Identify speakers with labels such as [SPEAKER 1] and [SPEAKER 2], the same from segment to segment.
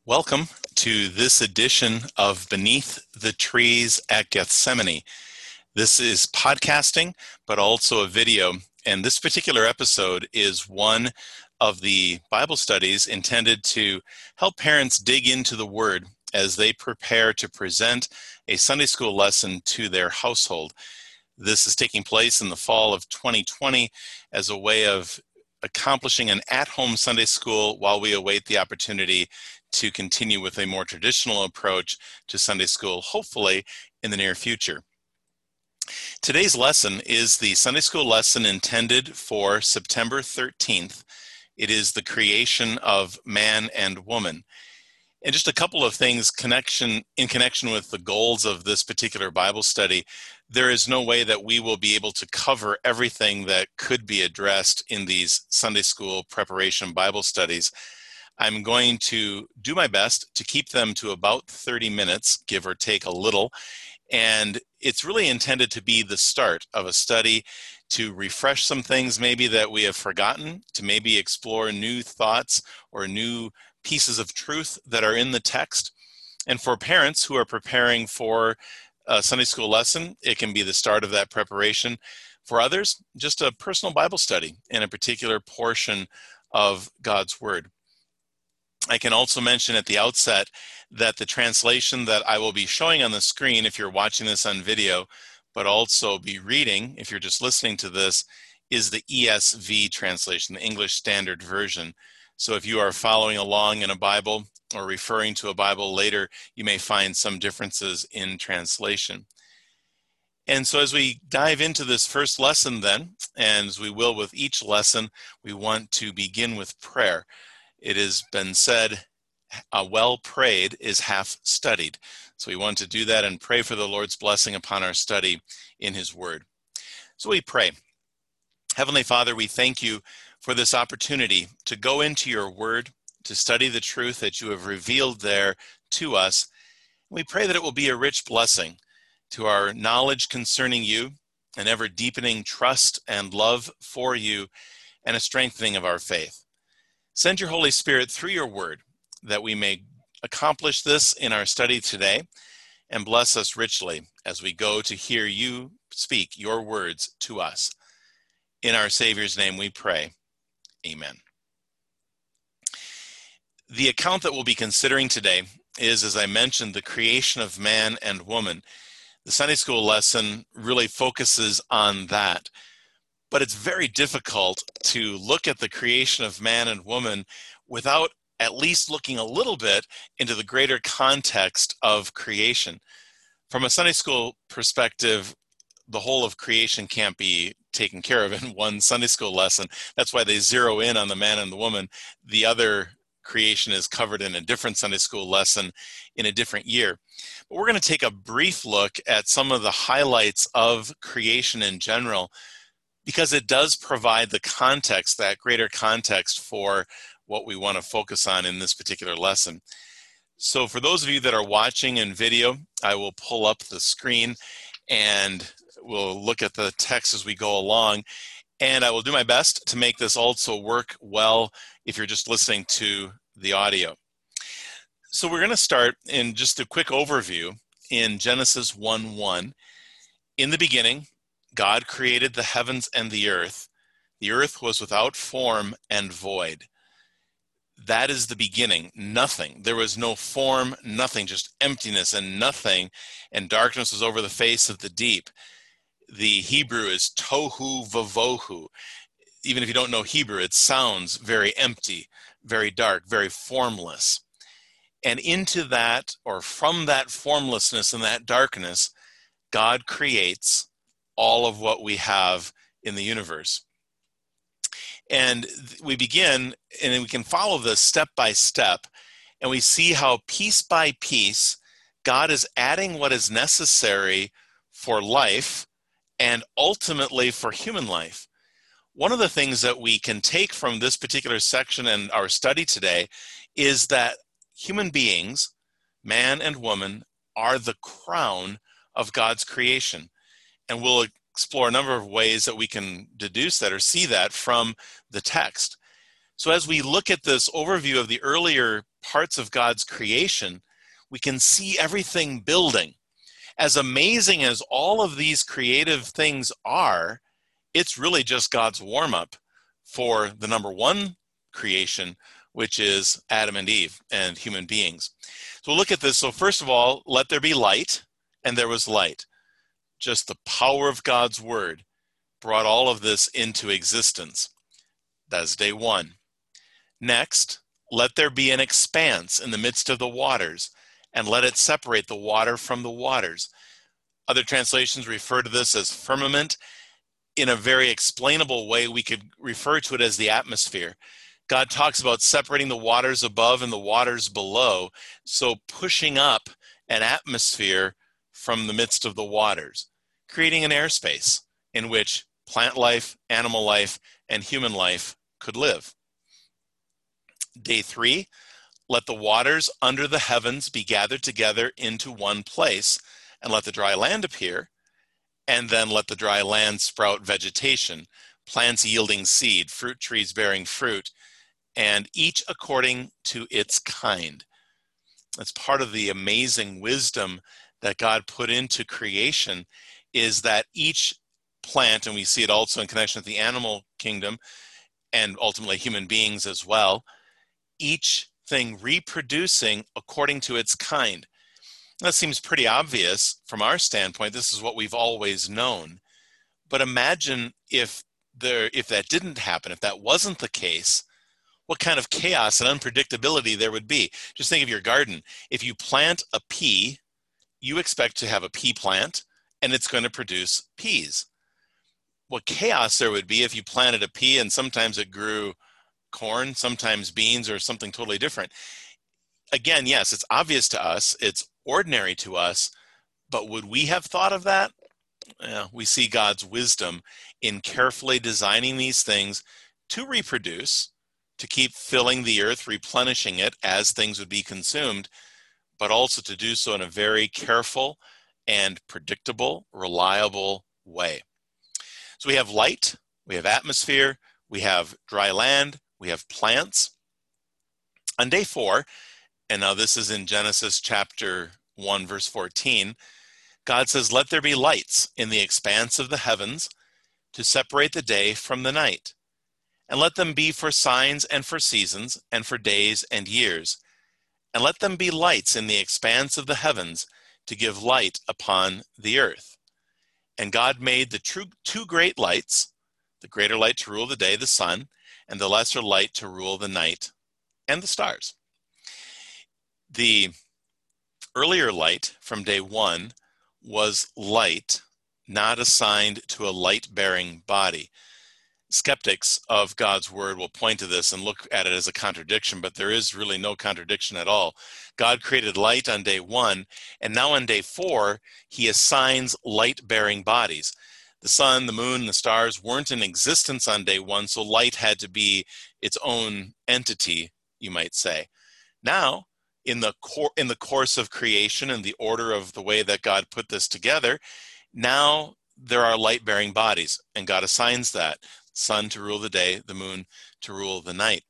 [SPEAKER 1] Welcome to this edition of Beneath the Trees at Gethsemane. This is podcasting, but also a video. And this particular episode is one of the Bible studies intended to help parents dig into the Word as they prepare to present a Sunday school lesson to their household. This is taking place in the fall of 2020 as a way of accomplishing an at-home Sunday school while we await the opportunity to continue with a more traditional approach to Sunday school, hopefully in the near future. Today's lesson is the Sunday school lesson intended for September 13th. It is the creation of man and woman. And just a couple of things in connection with the goals of this particular Bible study. There is no way that we will be able to cover everything that could be addressed in these Sunday school preparation Bible studies. I'm going to do my best to keep them to about 30 minutes, give or take a little. And it's really intended to be the start of a study to refresh some things maybe that we have forgotten, to maybe explore new thoughts or new pieces of truth that are in the text. And for parents who are preparing for a Sunday school lesson, it can be the start of that preparation. For others, just a personal Bible study in a particular portion of God's Word. I can also mention at the outset that the translation that I will be showing on the screen, if you're watching this on video, but also be reading, if you're just listening to this, is the ESV translation, the English Standard Version. So if you are following along in a Bible or referring to a Bible later, you may find some differences in translation. And so as we dive into this first lesson then, and as we will with each lesson, we want to begin with prayer. It has been said, well prayed is half studied. So we want to do that and pray for the Lord's blessing upon our study in His Word. So we pray. Heavenly Father, we thank you for this opportunity to go into your Word, to study the truth that you have revealed there to us. We pray that it will be a rich blessing to our knowledge concerning you, an ever deepening trust and love for you, and a strengthening of our faith. Send your Holy Spirit through your Word that we may accomplish this in our study today, and bless us richly as we go to hear you speak your words to us. In our Savior's name we pray. Amen. The account that we'll be considering today is, as I mentioned, the creation of man and woman. The Sunday school lesson really focuses on that. But it's very difficult to look at the creation of man and woman without at least looking a little bit into the greater context of creation. From a Sunday school perspective, the whole of creation can't be taken care of in one Sunday school lesson. That's why they zero in on the man and the woman. The other creation is covered in a different Sunday school lesson in a different year. But we're going to take a brief look at some of the highlights of creation in general, because it does provide the context, that greater context for what we want to focus on in this particular lesson. So for those of you that are watching in video, I will pull up the screen and we'll look at the text as we go along. And I will do my best to make this also work well if you're just listening to the audio. So we're going to start in just a quick overview in Genesis 1:1. In the beginning, God created the heavens and the earth. The earth was without form and void. That is the beginning, nothing. There was no form, nothing, just emptiness and nothing, and darkness was over the face of the deep. The Hebrew is tohu vavohu. Even if you don't know Hebrew, it sounds very empty, very dark, very formless. And into that, or from that formlessness and that darkness, God creates all of what we have in the universe. And we begin, and we can follow this step by step, and we see how piece by piece, God is adding what is necessary for life and ultimately for human life. One of the things that we can take from this particular section and our study today is that human beings, man and woman, are the crown of God's creation. And we'll explore a number of ways that we can deduce that or see that from the text. So as we look at this overview of the earlier parts of God's creation, we can see everything building. As amazing as all of these creative things are, it's really just God's warm-up for the number one creation, which is Adam and Eve and human beings. So we'll look at this. So first of all, let there be light, and there was light. Just the power of God's word brought all of this into existence. That's day one. Next, let there be an expanse in the midst of the waters, and let it separate the water from the waters. Other translations refer to this as firmament. In a very explainable way, we could refer to it as the atmosphere. God talks about separating the waters above and the waters below, so pushing up an atmosphere from the midst of the waters, creating an airspace in which plant life, animal life, and human life could live. Day three, let the waters under the heavens be gathered together into one place, and let the dry land appear, and then let the dry land sprout vegetation, plants yielding seed, fruit trees bearing fruit, and each according to its kind. That's part of the amazing wisdom that God put into creation, is that each plant, and we see it also in connection with the animal kingdom, and ultimately human beings as well, each thing reproducing according to its kind. That seems pretty obvious from our standpoint. This is what we've always known. But imagine if that didn't happen, if that wasn't the case, what kind of chaos and unpredictability there would be. Just think of your garden. If you plant a pea, you expect to have a pea plant, and it's going to produce peas. What chaos there would be if you planted a pea and sometimes it grew corn, sometimes beans, or something totally different. Again, yes, it's obvious to us, it's ordinary to us, but would we have thought of that? We see God's wisdom in carefully designing these things to reproduce, to keep filling the earth, replenishing it as things would be consumed, but also to do so in a very careful and predictable, reliable way. So we have light, we have atmosphere, we have dry land, we have plants. On day 4, and now this is in Genesis chapter 1, verse 14, God says, let there be lights in the expanse of the heavens to separate the day from the night, and let them be for signs and for seasons and for days and years, and let them be lights in the expanse of the heavens to give light upon the earth. And God made the two great lights, the greater light to rule the day, the sun, and the lesser light to rule the night and the stars. The earlier light from day 1 was light, not assigned to a light-bearing body. Skeptics of God's word will point to this and look at it as a contradiction, but there is really no contradiction at all. God created light on day 1, and now on day 4, he assigns light-bearing bodies. The sun, the moon, and the stars weren't in existence on day 1, so light had to be its own entity, you might say. Now, in the course of creation and the order of the way that God put this together, now there are light-bearing bodies, and God assigns that. Sun to rule the day, the moon to rule the night.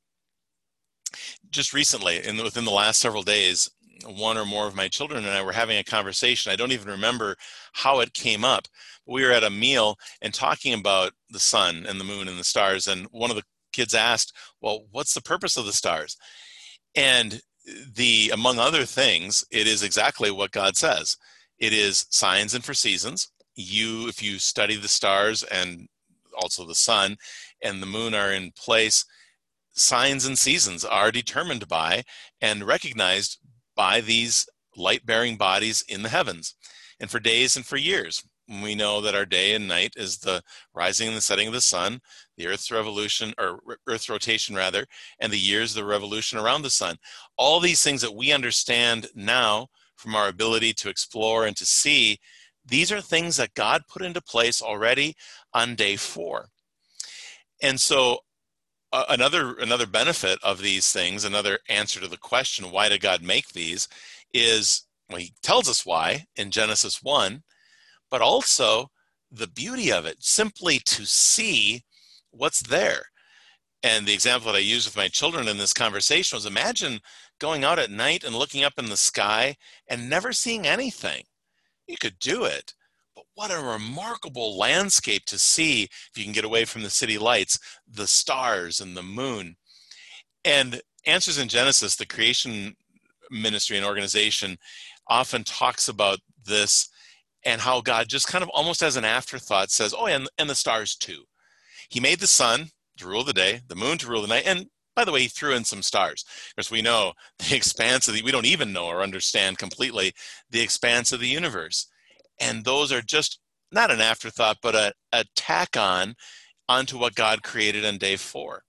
[SPEAKER 1] Just recently, within the last several days, one or more of my children and I were having a conversation. I don't even remember how it came up. We were at a meal and talking about the sun and the moon and the stars, and one of the kids asked, well, what's the purpose of the stars? And among other things, it is exactly what God says. It is signs and for seasons. If you study the stars and also the sun and the moon are in place, signs and seasons are determined by and recognized by these light-bearing bodies in the heavens. And for days and for years, we know that our day and night is the rising and the setting of the sun, the Earth's revolution, or Earth's rotation rather, and the years, the revolution around the sun. All these things that we understand now from our ability to explore and to see, these are things that God put into place already on day 4. And so another benefit of these things, another answer to the question, why did God make these, is, well, he tells us why in Genesis 1, but also the beauty of it, simply to see what's there. And the example that I used with my children in this conversation was, imagine going out at night and looking up in the sky and never seeing anything. You could do it, but what a remarkable landscape to see if you can get away from the city lights, the stars and the moon. And Answers in Genesis, the creation ministry and organization, often talks about this and how God just kind of almost as an afterthought says, oh, and the stars too. He made the sun to rule the day, the moon to rule the night, and by the way, he threw in some stars. Because we know the expanse of we don't even know or understand completely the expanse of the universe. And those are just not an afterthought, but a tack on onto what God created on day 4.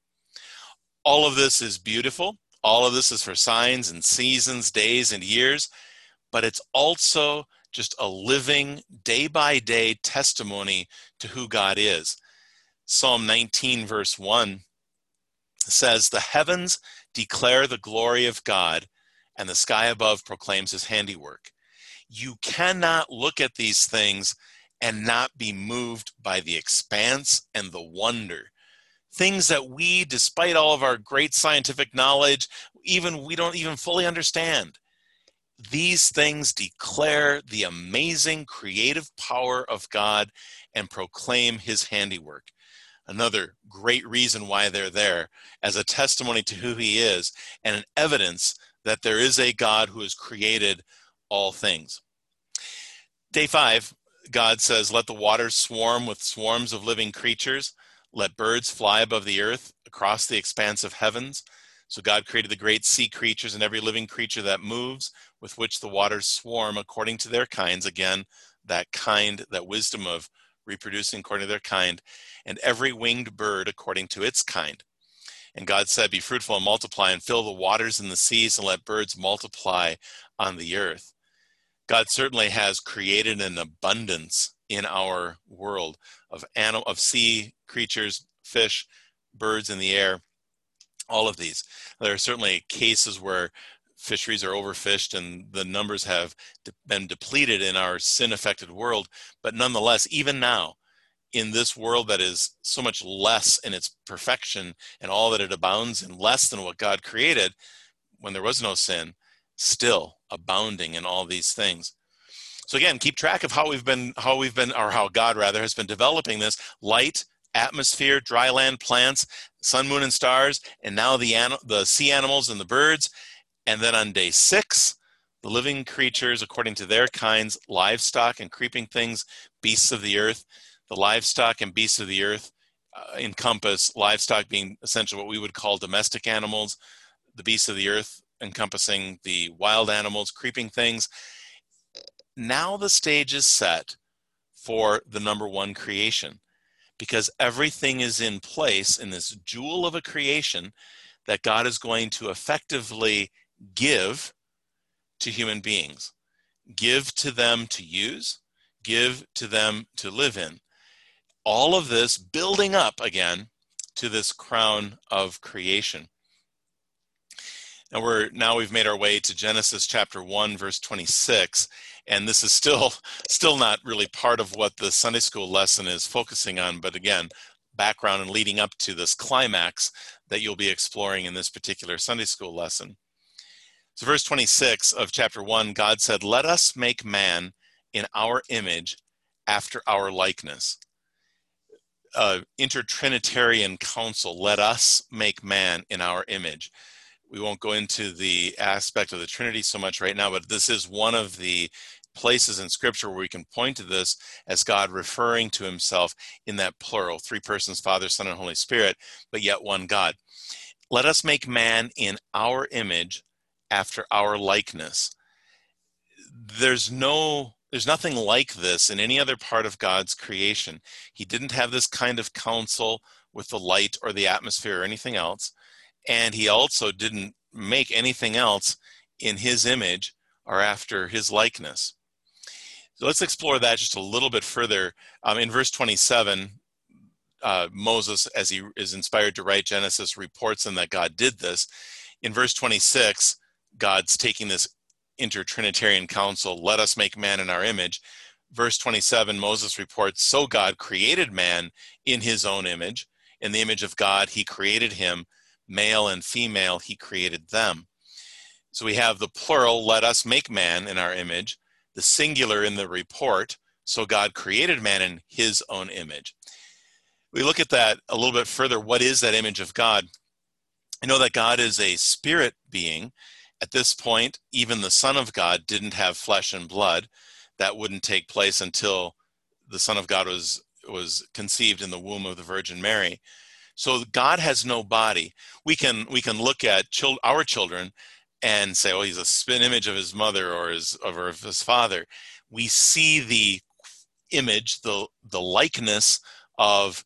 [SPEAKER 1] All of this is beautiful. All of this is for signs and seasons, days and years, but it's also just a living, day-by-day testimony to who God is. Psalm 19, verse 1 says, "The heavens declare the glory of God, and the sky above proclaims his handiwork." You cannot look at these things and not be moved by the expanse and the wonder. Things that we, despite all of our great scientific knowledge, we don't even fully understand. These things declare the amazing creative power of God and proclaim his handiwork. Another great reason why they're there, as a testimony to who he is and an evidence that there is a God who has created all things. Day 5, God says, "Let the waters swarm with swarms of living creatures. Let birds fly above the earth across the expanse of heavens." So God created the great sea creatures and every living creature that moves, with which the waters swarm according to their kinds. Again, that wisdom of reproducing according to their kind, and every winged bird according to its kind. And God said, "Be fruitful and multiply, and fill the waters in the seas, and let birds multiply on the earth." God certainly has created an abundance in our world of sea creatures, fish, birds in the air, all of these. There are certainly cases where fisheries are overfished and the numbers have been depleted in our sin-affected world. But nonetheless, even now, in this world that is so much less in its perfection and all that it abounds in, less than what God created when there was no sin, still abounding in all these things. So again, keep track of how God rather has been developing this: light, atmosphere, dry land, plants, sun, moon, and stars, and now the sea animals and the birds. And then on day 6, the living creatures according to their kinds, livestock and creeping things, beasts of the earth. The livestock and beasts of the earth encompass livestock being essentially what we would call domestic animals, the beasts of the earth encompassing the wild animals, creeping things. Now the stage is set for the number 1 creation, because everything is in place in this jewel of a creation that God is going to effectively give to human beings, give to them to use, give to them to live in. All of this building up again to this crown of creation. Now we've made our way to Genesis chapter 1, verse 26, and this is still not really part of what the Sunday school lesson is focusing on, but again, background and leading up to this climax that you'll be exploring in this particular Sunday school lesson. So verse 26 of chapter 1, God said, "Let us make man in our image after our likeness." Intertrinitarian council, let us make man in our image. We won't go into the aspect of the Trinity so much right now, but this is one of the places in Scripture where we can point to this as God referring to himself in that plural, 3 persons, Father, Son, and Holy Spirit, but yet one God. Let us make man in our image after our likeness. There's nothing like this in any other part of God's creation. He didn't have this kind of counsel with the light or the atmosphere or anything else. And he also didn't make anything else in his image or after his likeness. So let's explore that just a little bit further. In verse 27, Moses, as he is inspired to write Genesis, reports in that God did this. In verse 26, God's taking this intertrinitarian counsel, let us make man in our image. Verse 27, Moses reports, so God created man in his own image. In the image of God, he created him. Male and female, he created them. So we have the plural, let us make man in our image, the singular in the report, so God created man in his own image. We look at that a little bit further. What is that image of God? I know that God is a spirit being. At this point, even the Son of God didn't have flesh and blood. That wouldn't take place until the Son of God was conceived in the womb of the Virgin Mary. So God has no body. We can look at our children and say, oh, he's a spin image of his mother or of his father. We see the image, the likeness of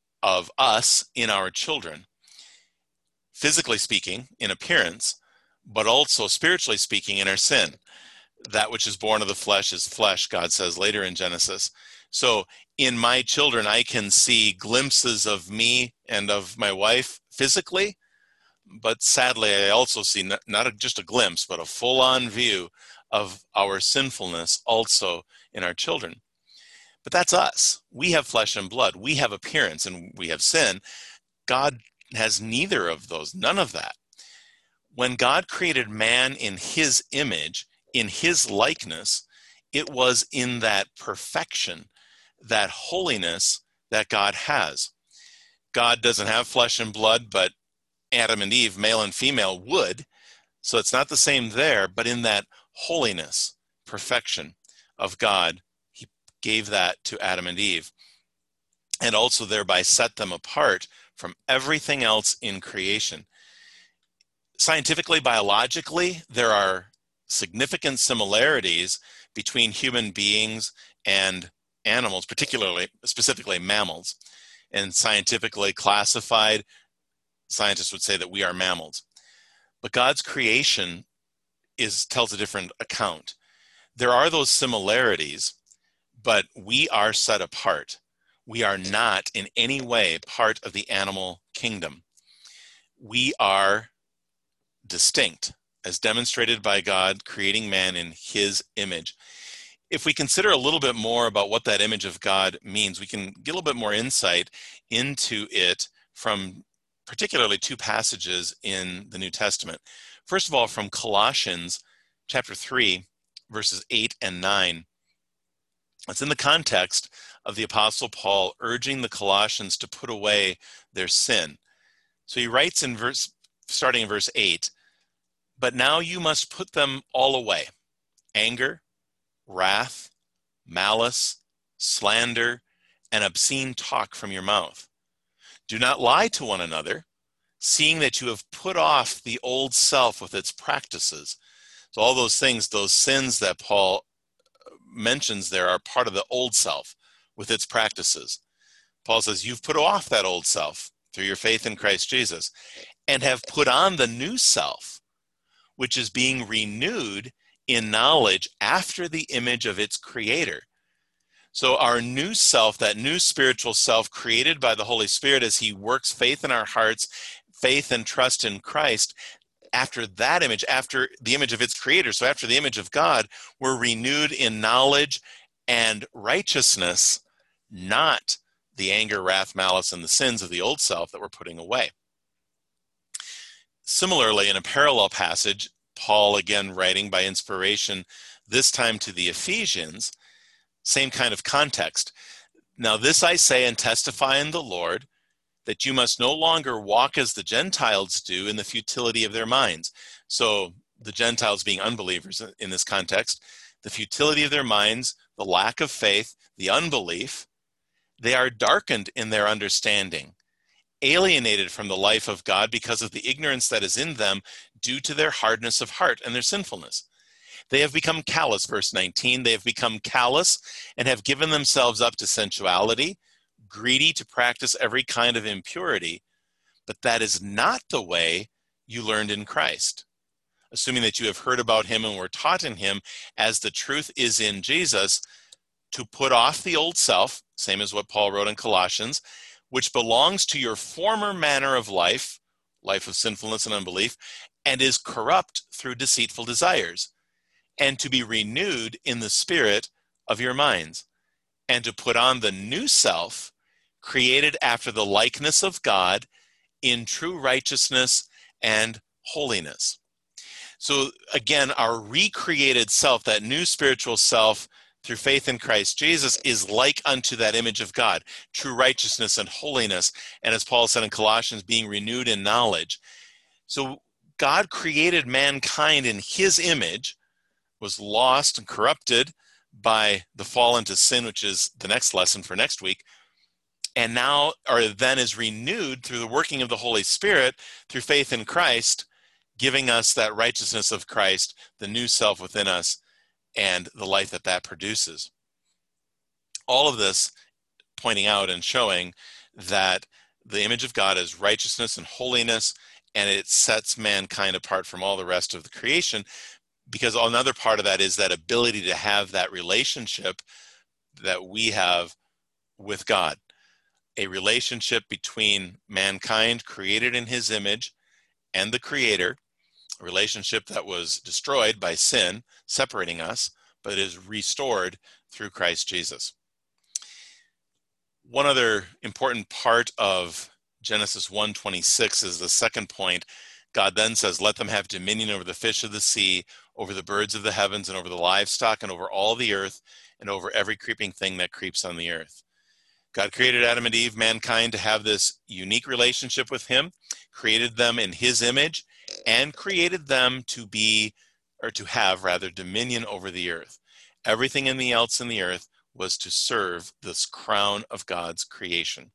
[SPEAKER 1] us in our children, physically speaking, in appearance, but also spiritually speaking in our sin. That which is born of the flesh is flesh, God says later in Genesis. So in my children, I can see glimpses of me and of my wife physically, but sadly, I also see not just a glimpse, but a full-on view of our sinfulness also in our children. But that's us. We have flesh and blood. We have appearance and we have sin. God has neither of those, none of that. When God created man in his image, in his likeness, it was in that perfection, that holiness that God has. God doesn't have flesh and blood, but Adam and Eve, male and female, would. So it's not the same there, but in that holiness, perfection of God, he gave that to Adam and Eve, and also thereby set them apart from everything else in creation. Scientifically, biologically, there are significant similarities between human beings and animals, specifically mammals. And scientifically classified, scientists would say that we are mammals. But God's creation tells a different account. There are those similarities, but we are set apart. We are not in any way part of the animal kingdom. We are distinct, as demonstrated by God creating man in his image. If we consider a little bit more about what that image of God means, we can get a little bit more insight into it from particularly two passages in the New Testament. First of all, from Colossians chapter 3, verses 8 and 9. It's in the context of the Apostle Paul urging the Colossians to put away their sin. So he writes starting in verse 8, "But now you must put them all away: anger, wrath, malice, slander, and obscene talk from your mouth. Do not lie to one another, seeing that you have put off the old self with its practices." So all those things, those sins that Paul mentions there, are part of the old self with its practices. Paul says, you've put off that old self through your faith in Christ Jesus and have put on the new self, which is being renewed in knowledge after the image of its creator. So our new self, that new spiritual self created by the Holy Spirit as he works faith in our hearts, faith and trust in Christ, after that image, after the image of its creator, so after the image of God, we're renewed in knowledge and righteousness, not the anger, wrath, malice, and the sins of the old self that we're putting away. Similarly, in a parallel passage, Paul, again writing by inspiration, this time to the Ephesians, same kind of context. "Now this I say and testify in the Lord, that you must no longer walk as the Gentiles do in the futility of their minds." So the Gentiles being unbelievers in this context, the futility of their minds, the lack of faith, the unbelief, "they are darkened in their understanding, alienated from the life of God because of the ignorance that is in them due to their hardness of heart and their sinfulness. They have become callous," verse 19, "they have become callous and have given themselves up to sensuality, greedy to practice every kind of impurity, but that is not the way you learned in Christ. Assuming that you have heard about him and were taught in him as the truth is in Jesus, to put off the old self," same as what Paul wrote in Colossians, "which belongs to your former manner of life of sinfulness and unbelief, and is corrupt through deceitful desires, and to be renewed in the spirit of your minds, and to put on the new self, created after the likeness of God in true righteousness and holiness. So again, our recreated self, that new spiritual self through faith in Christ Jesus, is like unto that image of God, true righteousness and holiness. And as Paul said in Colossians, being renewed in knowledge. So God created mankind in his image, was lost and corrupted by the fall into sin, which is the next lesson for next week, and now, or then is renewed through the working of the Holy Spirit through faith in Christ, giving us that righteousness of Christ, the new self within us, and the life that that produces. All of this pointing out and showing that the image of God is righteousness and holiness, and it sets mankind apart from all the rest of the creation, because another part of that is that ability to have that relationship that we have with God, a relationship between mankind created in his image and the Creator, a relationship that was destroyed by sin, separating us, but is restored through Christ Jesus. One other important part of Genesis 1:26 is the second point. God then says, let them have dominion over the fish of the sea, over the birds of the heavens, and over the livestock, and over all the earth, and over every creeping thing that creeps on the earth. God created Adam and Eve, mankind, to have this unique relationship with him, created them in his image, and created them to be, or to have rather, dominion over the earth. Everything else in the earth was to serve this crown of God's creation.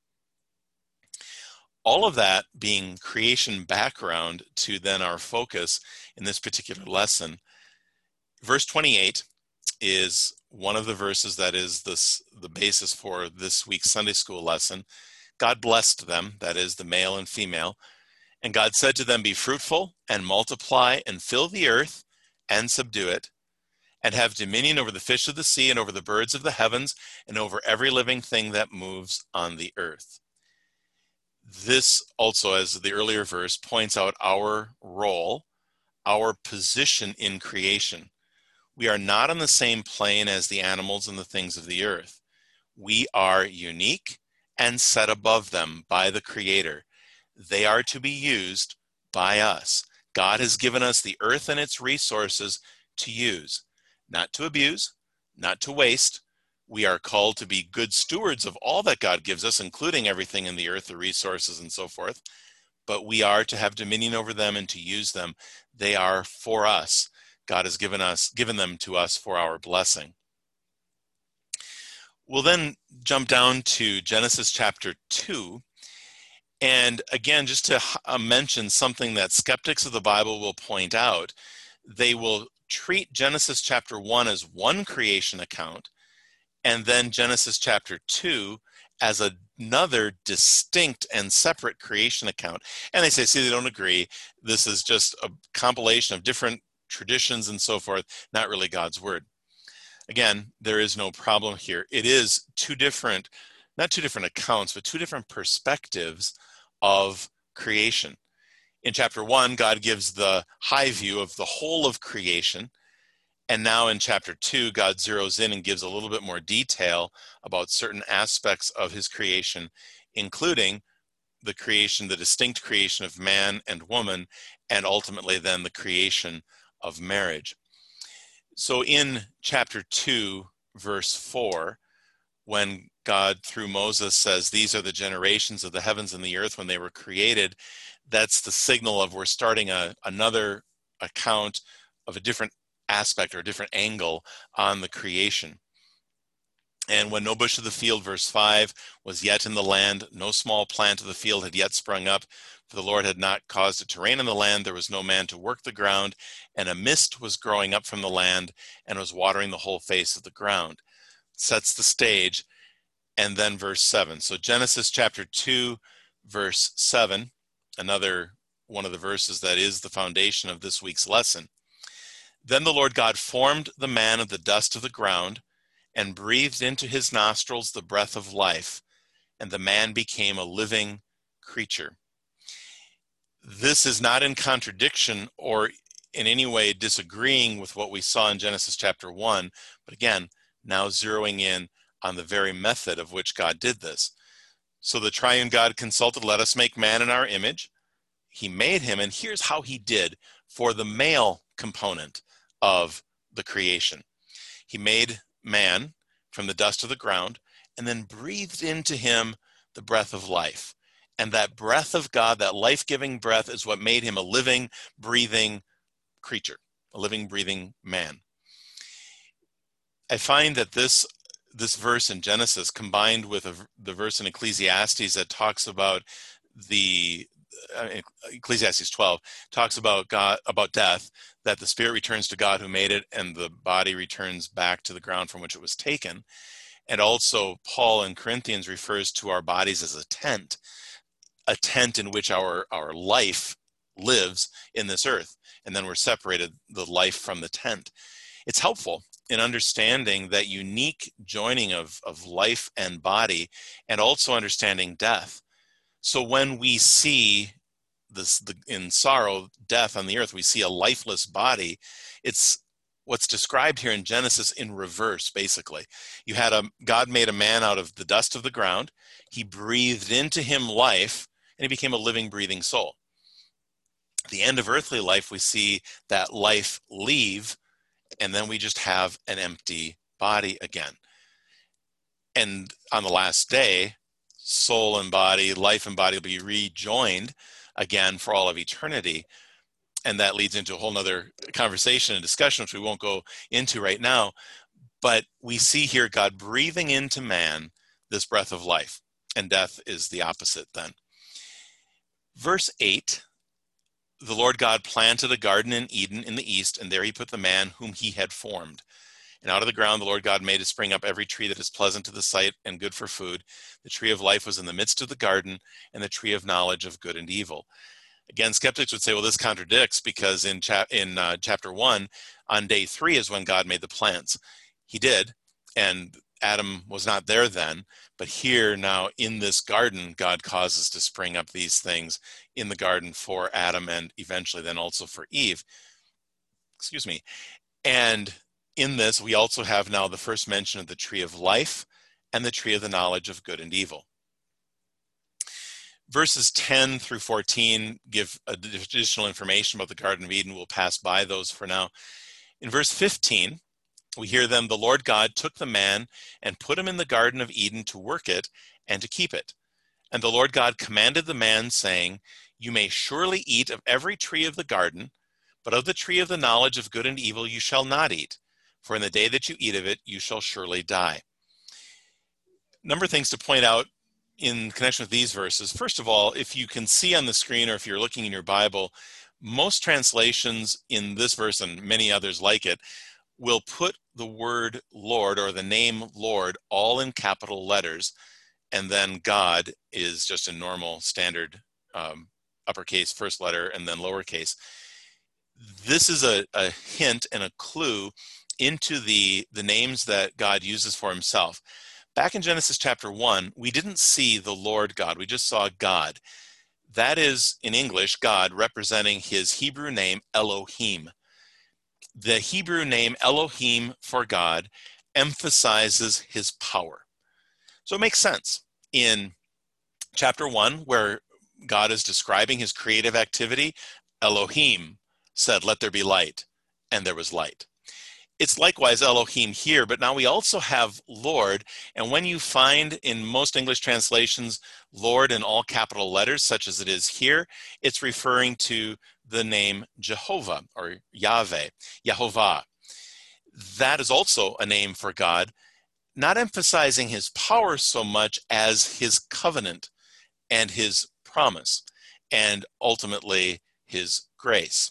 [SPEAKER 1] All of that being creation background to then our focus in this particular lesson. Verse 28 is one of the verses that is the basis for this week's Sunday school lesson. God blessed them, that is the male and female, and God said to them, be fruitful and multiply and fill the earth and subdue it, and have dominion over the fish of the sea and over the birds of the heavens and over every living thing that moves on the earth. This also, as the earlier verse, points out our role, our position in creation. We are not on the same plane as the animals and the things of the earth. We are unique and set above them by the Creator. They are to be used by us. God has given us the earth and its resources to use, not to abuse, not to waste. We are called to be good stewards of all that God gives us, including everything in the earth, the resources and so forth. But we are to have dominion over them and to use them. They are for us. God has given them to us for our blessing. We'll then jump down to Genesis chapter 2. And again, just to mention something that skeptics of the Bible will point out, they will treat Genesis chapter 1 as one creation account, and then Genesis chapter 2 as another distinct and separate creation account. And they say, see, they don't agree. This is just a compilation of different traditions and so forth, not really God's word. Again, there is no problem here. It is not two different accounts, but two different perspectives of creation. In chapter 1, God gives the high view of the whole of creation. And now in chapter 2, God zeroes in and gives a little bit more detail about certain aspects of his creation, including the creation, the distinct creation of man and woman, and ultimately then the creation of marriage. So in chapter 2, verse 4, when God through Moses says, these are the generations of the heavens and the earth when they were created, that's the signal of we're starting another account of a different aspect or a different angle on the creation. And when no bush of the field, verse 5, was yet in the land, no small plant of the field had yet sprung up, for the Lord had not caused it to rain in the land, there was no man to work the ground, and a mist was growing up from the land and was watering the whole face of the ground. Sets the stage. And then verse 7. So Genesis chapter 2, verse 7, another one of the verses that is the foundation of this week's lesson. Then the Lord God formed the man of the dust of the ground and breathed into his nostrils the breath of life, and the man became a living creature. This is not in contradiction or in any way disagreeing with what we saw in Genesis chapter 1, but again, now zeroing in on the very method of which God did this. So the triune God consulted, let us make man in our image. He made him, and here's how he did for the male component of the creation. He made man from the dust of the ground and then breathed into him the breath of life. And that breath of God, that life-giving breath, is what made him a living, breathing creature, a living, breathing man. I find that this verse in Genesis, combined with the verse in Ecclesiastes that talks about Ecclesiastes 12 talks about death, that the spirit returns to God who made it, and the body returns back to the ground from which it was taken. And also Paul in Corinthians refers to our bodies as a tent in which our life lives in this earth, and then we're separated, the life from the tent. It's helpful in understanding that unique joining of life and body, and also understanding death. So when we see in sorrow, death on the earth, we see a lifeless body. It's what's described here in Genesis in reverse, basically. God made a man out of the dust of the ground. He breathed into him life, and he became a living, breathing soul. At the end of earthly life, we see that life leave, and then we just have an empty body again. And on the last day, soul and body, life and body will be rejoined again for all of eternity. And that leads into a whole nother conversation and discussion, which we won't go into right now. But we see here God breathing into man this breath of life, and death is the opposite then. Verse 8, the Lord God planted a garden in Eden in the east, and there he put the man whom he had formed. And out of the ground the Lord God made to spring up every tree that is pleasant to the sight and good for food. The tree of life was in the midst of the garden, and the tree of knowledge of good and evil. Again, skeptics would say, well, this contradicts, because in chapter 1, on day 3 is when God made the plants. He did, and Adam was not there then. But here now in this garden, God causes to spring up these things in the garden for Adam, and eventually then also for Eve. Excuse me. And in this, we also have now the first mention of the tree of life and the tree of the knowledge of good and evil. Verses 10 through 14 give additional information about the Garden of Eden. We'll pass by those for now. In verse 15, we hear then, the Lord God took the man and put him in the Garden of Eden to work it and to keep it. And the Lord God commanded the man, saying, you may surely eat of every tree of the garden, but of the tree of the knowledge of good and evil you shall not eat, for in the day that you eat of it, you shall surely die. A number of things to point out in connection with these verses. First of all, if you can see on the screen, or if you're looking in your Bible, most translations in this verse, and many others like it, will put the word Lord, or the name Lord, all in capital letters, and then God is just a normal standard uppercase first letter and then lowercase. This is a hint and a clue into the names that God uses for himself. Back in Genesis chapter 1, we didn't see the Lord God. We just saw God. That is, in English, God representing his Hebrew name, Elohim. The Hebrew name Elohim for God emphasizes his power. So it makes sense. In chapter 1, where God is describing his creative activity, Elohim said, let there be light, and there was light. It's likewise Elohim here, but now we also have Lord. And when you find in most English translations Lord in all capital letters, such as it is here, it's referring to the name Jehovah, or Yahweh, Yehovah. That is also a name for God, not emphasizing his power so much as his covenant and his promise, and ultimately his grace.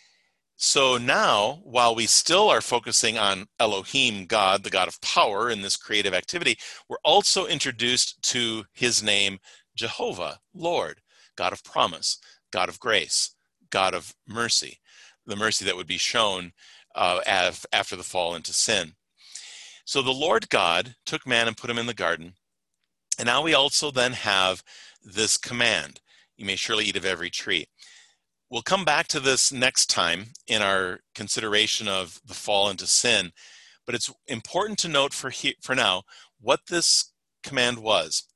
[SPEAKER 1] So now, while we still are focusing on Elohim, God, the God of power in this creative activity, we're also introduced to his name, Jehovah, Lord, God of promise, God of grace, God of mercy, the mercy that would be shown after the fall into sin. So the Lord God took man and put him in the garden. And now we also then have this command, you may surely eat of every tree. We'll come back to this next time in our consideration of the fall into sin, but it's important to note for now what this command was.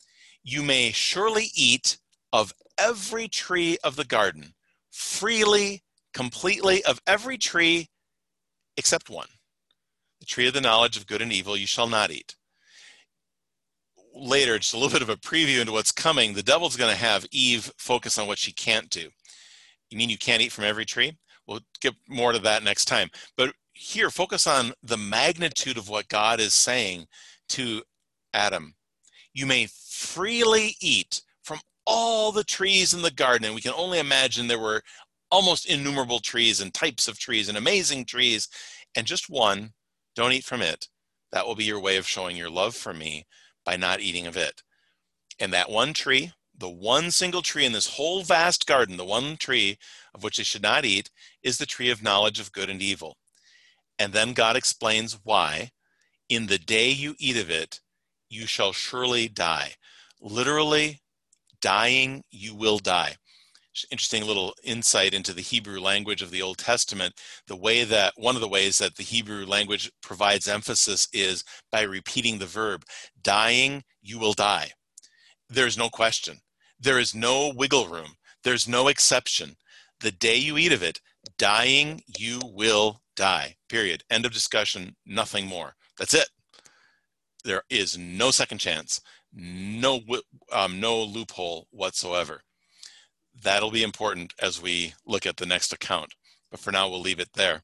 [SPEAKER 1] You may surely eat of every tree of the garden, freely, completely, of every tree except one. The tree of the knowledge of good and evil you shall not eat. Later, just a little bit of a preview into what's coming, the devil's going to have Eve focus on what she can't do. You mean you can't eat from every tree? We'll get more to that next time. But here, focus on the magnitude of what God is saying to Adam. You may freely eat from all the trees in the garden. And we can only imagine there were almost innumerable trees and types of trees and amazing trees. And just one, don't eat from it. That will be your way of showing your love for me, by not eating of it. And that one tree, the one single tree in this whole vast garden, the one tree of which they should not eat, is the tree of knowledge of good and evil. And then God explains why. In the day you eat of it, you shall surely die. Literally, dying, you will die. Interesting little insight into the Hebrew language of the Old Testament. One of the ways that the Hebrew language provides emphasis is by repeating the verb. Dying, you will die. There's no question. There is no wiggle room. There's no exception. The day you eat of it, dying, you will die. Period. End of discussion. Nothing more. That's it. There is no second chance. No loophole whatsoever. That'll be important as we look at the next account. But for now, we'll leave it there.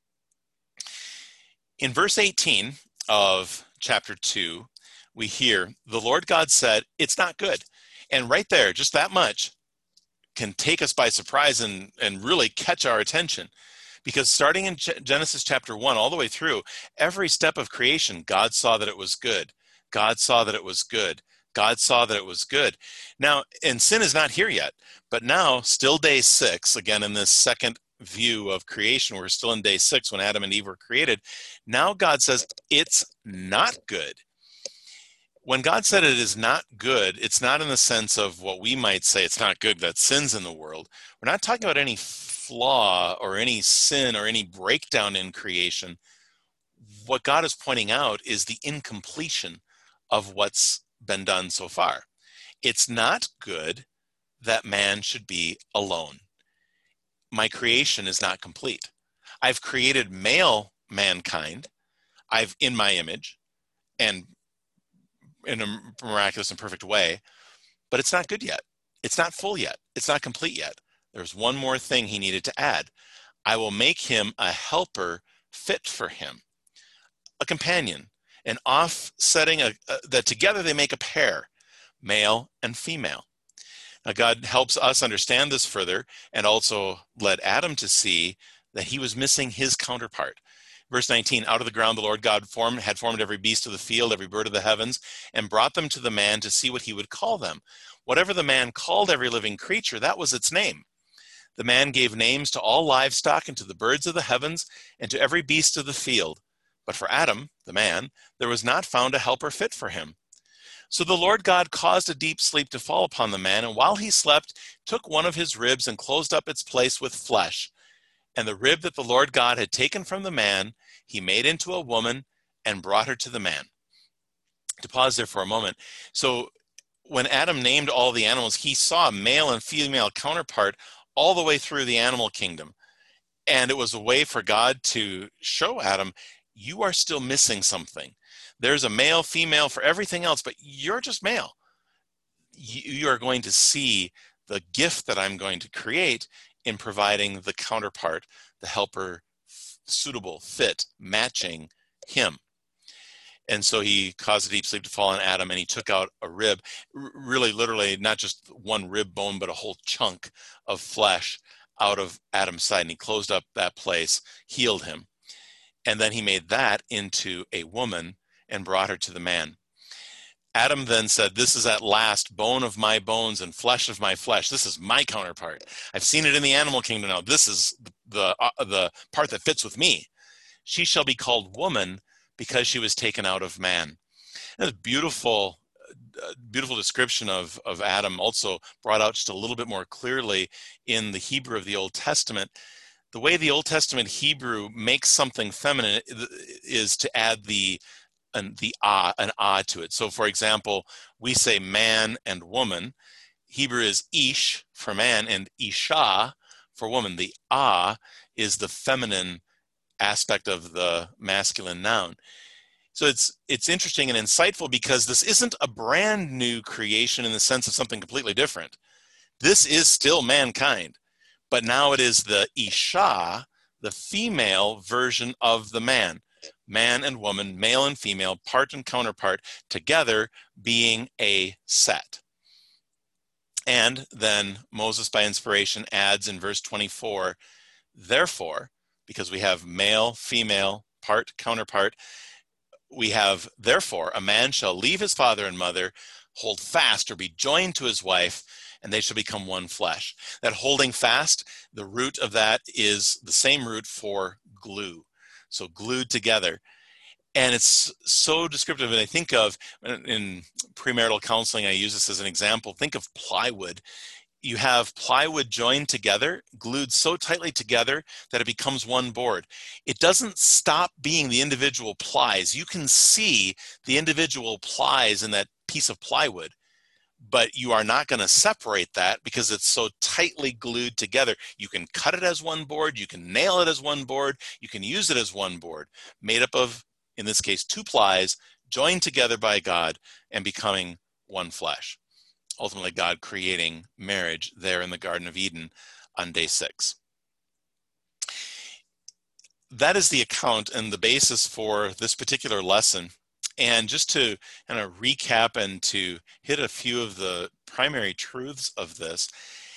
[SPEAKER 1] In verse 18 of chapter 2, we hear, the Lord God said, it's not good. And right there, just that much can take us by surprise and really catch our attention. Because starting in Genesis chapter 1 all the way through, every step of creation, God saw that it was good. God saw that it was good. God saw that it was good. Now, and sin is not here yet, but now, still day 6, again in this second view of creation, we're still in day 6 when Adam and Eve were created. Now God says, it's not good. When God said it is not good, it's not in the sense of what we might say it's not good that sin's in the world. We're not talking about any flaw or any sin or any breakdown in creation. What God is pointing out is the incompletion of what's been done so far. It's not good that man should be alone. My creation is not complete. I've created male mankind. I've in my image and in a miraculous and perfect way, but it's not good yet. It's not full yet. It's not complete yet. There's one more thing he needed to add. I will make him a helper fit for him, a companion, an offsetting, that together they make a pair, male and female. Now God helps us understand this further and also led Adam to see that he was missing his counterpart. Verse 19, out of the ground the Lord God had formed every beast of the field, every bird of the heavens, and brought them to the man to see what he would call them. Whatever the man called every living creature, that was its name. The man gave names to all livestock and to the birds of the heavens and to every beast of the field. But for Adam, the man, there was not found a helper fit for him. So the Lord God caused a deep sleep to fall upon the man, and while he slept, took one of his ribs and closed up its place with flesh. And the rib that the Lord God had taken from the man, he made into a woman and brought her to the man. To pause there for a moment. So when Adam named all the animals, he saw a male and female counterpart all the way through the animal kingdom. And it was a way for God to show Adam, you are still missing something. There's a male, female for everything else, but you're just male. You are going to see the gift that I'm going to create in providing the counterpart, the helper, suitable, fit, matching him. And so he caused a deep sleep to fall on Adam, and he took out a rib, really literally not just one rib bone, but a whole chunk of flesh out of Adam's side. And he closed up that place, healed him. And then he made that into a woman and brought her to the man. Adam then said, this is at last bone of my bones and flesh of my flesh. This is my counterpart. I've seen it in the animal kingdom now. This is the part that fits with me. She shall be called woman because she was taken out of man. That's a beautiful description of Adam, also brought out just a little bit more clearly in the Hebrew of the Old Testament. The way the Old Testament Hebrew makes something feminine is to add the an ah to it. So for example, we say man and woman. Hebrew is ish for man and isha for woman. The ah is the feminine aspect of the masculine noun. So it's interesting and insightful because this isn't a brand new creation in the sense of something completely different. This is still mankind, but now it is the isha, the female version of the man. Man and woman, male and female, part and counterpart, together being a set. And then Moses, by inspiration, adds in verse 24, therefore, because we have male, female, part, counterpart, we have, therefore, a man shall leave his father and mother, hold fast or be joined to his wife, and they shall become one flesh. That holding fast, the root of that is the same root for glue. So glued together. And it's so descriptive. And I think of, in premarital counseling, I use this as an example. Think of plywood. You have plywood joined together, glued so tightly together that it becomes one board. It doesn't stop being the individual plies. You can see the individual plies in that piece of plywood, but you are not going to separate that because it's so tightly glued together. You can cut it as one board, you can nail it as one board, you can use it as one board, made up of, in this case, two plies, joined together by God and becoming one flesh. Ultimately, God creating marriage there in the Garden of Eden on day 6. That is the account and the basis for this particular lesson. And just to kind of recap and to hit a few of the primary truths of this,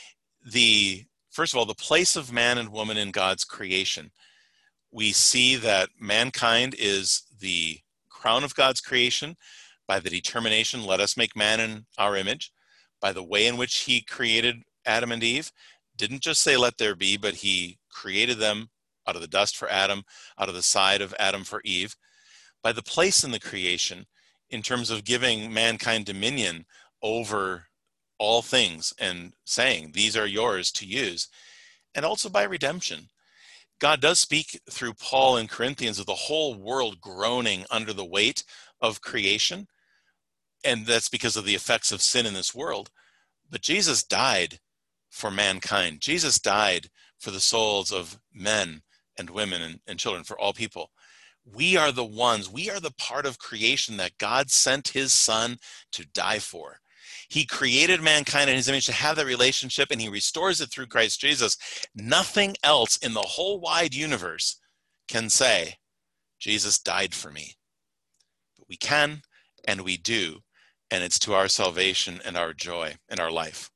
[SPEAKER 1] first of all, the place of man and woman in God's creation. We see that mankind is the crown of God's creation by the determination, let us make man in our image, by the way in which he created Adam and Eve. Didn't just say let there be, but he created them out of the dust for Adam, out of the side of Adam for Eve. By the place in the creation in terms of giving mankind dominion over all things and saying, these are yours to use. And also by redemption. God does speak through Paul in Corinthians of the whole world groaning under the weight of creation. And that's because of the effects of sin in this world. But Jesus died for mankind. Jesus died for the souls of men and women and children, for all people. We are the ones, we are the part of creation that God sent his son to die for. He created mankind in his image to have that relationship, and he restores it through Christ Jesus. Nothing else in the whole wide universe can say, Jesus died for me. But we can, and we do, and it's to our salvation and our joy in our life.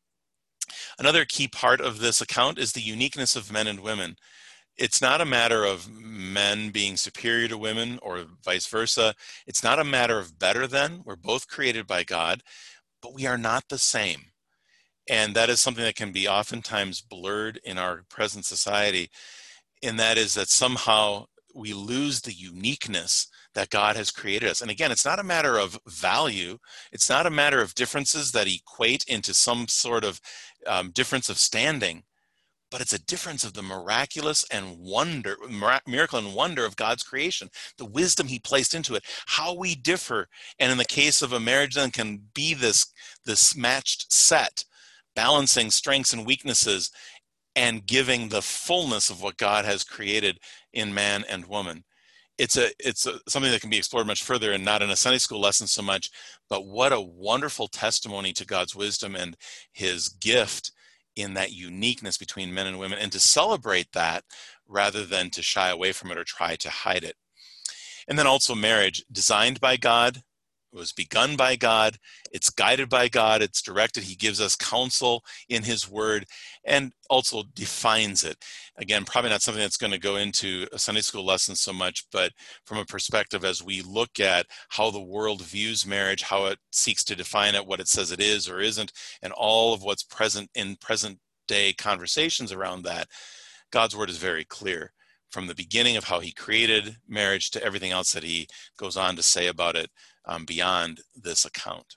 [SPEAKER 1] Another key part of this account is the uniqueness of men and women. It's not a matter of men being superior to women or vice versa. It's not a matter of better than. We're both created by God, but we are not the same. And that is something that can be oftentimes blurred in our present society. And that is that somehow we lose the uniqueness that God has created us. And again, it's not a matter of value. It's not a matter of differences that equate into some sort of difference of standing. But it's a difference of the miraculous and wonder, miracle and wonder of God's creation, the wisdom he placed into it, how we differ. And in the case of a marriage, then can be this matched set, balancing strengths and weaknesses and giving the fullness of what God has created in man and woman. It's something that can be explored much further and not in a Sunday school lesson so much, but what a wonderful testimony to God's wisdom and his gift in that uniqueness between men and women, and to celebrate that rather than to shy away from it or try to hide it. And then also marriage, designed by God, it was begun by God, it's guided by God, it's directed. He gives us counsel in his word and also defines it. Again, probably not something that's going to go into a Sunday school lesson so much, but from a perspective as we look at how the world views marriage, how it seeks to define it, what it says it is or isn't, and all of what's present in present day conversations around that, God's word is very clear. From the beginning of how he created marriage to everything else that he goes on to say about it beyond this account.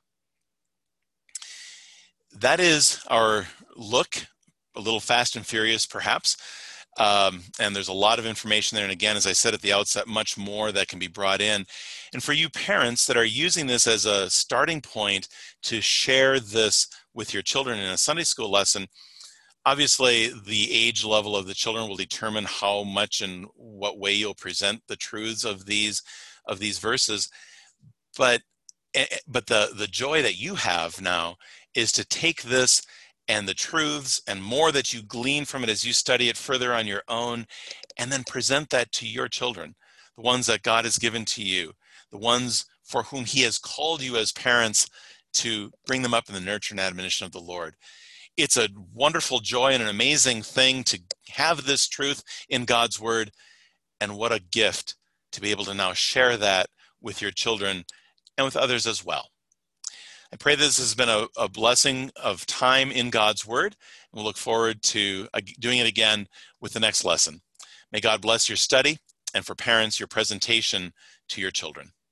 [SPEAKER 1] That is our look, a little fast and furious perhaps, And there's a lot of information there. And again, as I said at the outset, much more that can be brought in. And for you parents that are using this as a starting point to share this with your children in a Sunday school lesson, obviously the age level of the children will determine how much and what way you'll present the truths of these verses. But the joy that you have now is to take this and the truths and more that you glean from it as you study it further on your own, and then present that to your children, the ones that God has given to you, the ones for whom He has called you as parents to bring them up in the nurture and admonition of the Lord. It's a wonderful joy and an amazing thing to have this truth in God's Word, and what a gift to be able to now share that with your children and with others as well. I pray this has been a blessing of time in God's Word, and we'll look forward to doing it again with the next lesson. May God bless your study, and for parents, your presentation to your children.